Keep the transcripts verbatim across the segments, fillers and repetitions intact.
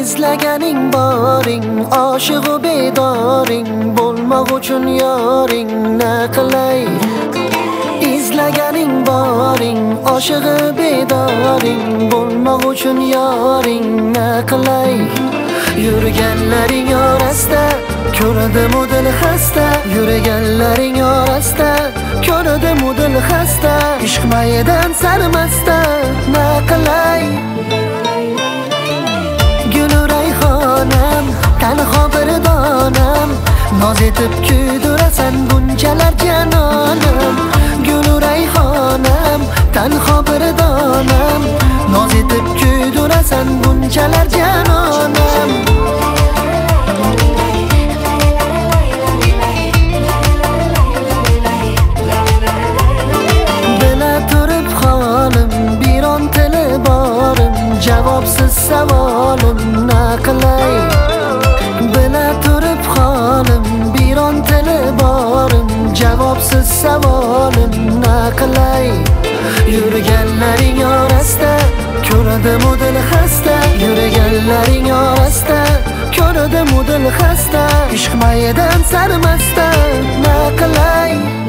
izlaganing boring, oshiqu bedoring, bo'lmoq uchun yoring na qilay. Izlaganing boring, oshiqu bedoring, bo'lmoq uchun yoring na qilay. Yurganlaring orasida ko'rdim dil xasta, yurganlaring orasida ko'rdim dil xasta, ishq mayidan sarmasta na qilay. Gul rayhonam, tanho bir donam, noz etib kuydirasan bunchalar janonim. Gul rayhonam, tanho bir donam, noz etib kuydirasan bunchalar janonim. Javobsiz savolim na qilay. Bila turib holim, biron tili borim, javobsiz savolim na qilay. Yurganlaring orasida ko'rdim dil xasta, yurganlaring orasida ko'rdim dil xasta, ishq mayidan sarmasta na qilay.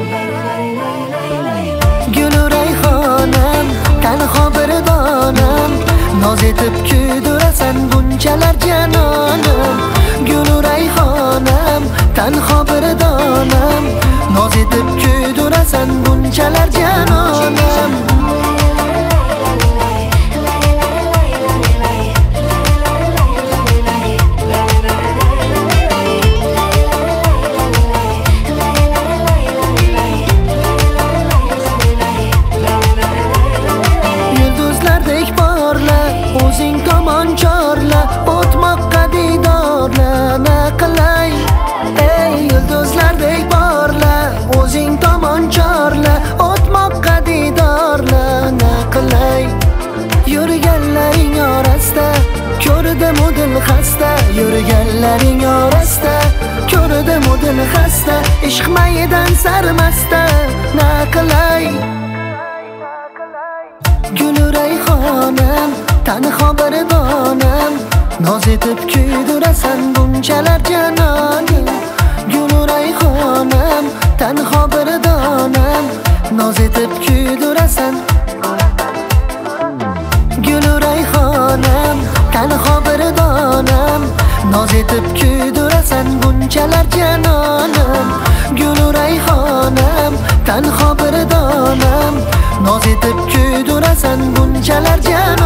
Gul rayhonam, tanho bir donam, noz etib kuydirasan bunchalar janonim. Gul rayhonam, tanho bir donam, noz etib kuydirasan bunchalar janonim. O'zing tomon chorla, o'tmoqqa didorla na qilay. Ey yulduzlardek porla, o'zing tomon chorla, o'tmoqqa didorla na qilay. Yurganlaring orasida ko'rdim dil xasta, yurganlaring orasida ko'rdim dil xasta, ishq mayidan sarmasta na qilay. Gul rayhonam, tanho bir donam, noz etib kuydirasan bunchalar janonim. Gul rayhonam, tanho bir donam, noz etib kuydirasan. Gul rayhonam, tanho bir donam, noz etib kuydirasan bunchalar janonim. Gul rayhonam, tanho bir donam, noz etib kuydirasan bunchalar janonim.